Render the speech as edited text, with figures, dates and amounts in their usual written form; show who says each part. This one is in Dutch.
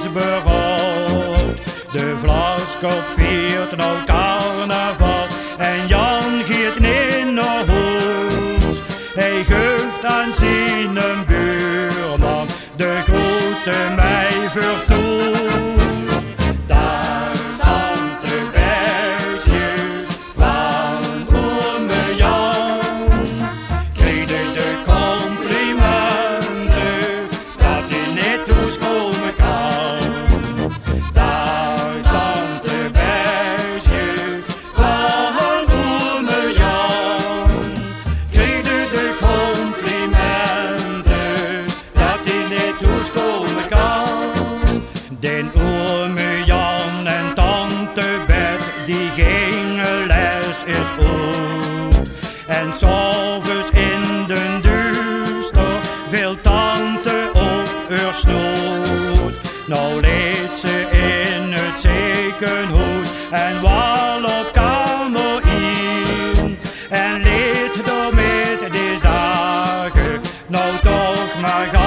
Speaker 1: is berold. De Vlaskop viert nou carnaval en Jan giet in naar huis. Hij geeft aan zijn buurman de grote mij vertoes. Daar tante Bertje van ome Jan kreeg de complimenten dat hij net toeskomen kan. Daar tante Bertje van ome Jan kreeg de complimenten dat hij net toeskomen kan. Den ome Jan en tante Bet die gingen les is goed. En s'avonds in den duister viel tante op haar snoet. Nou leed ze in het ziekenhuis en wal op kamer in. En leed door met deze dagen nou toch maar gaan.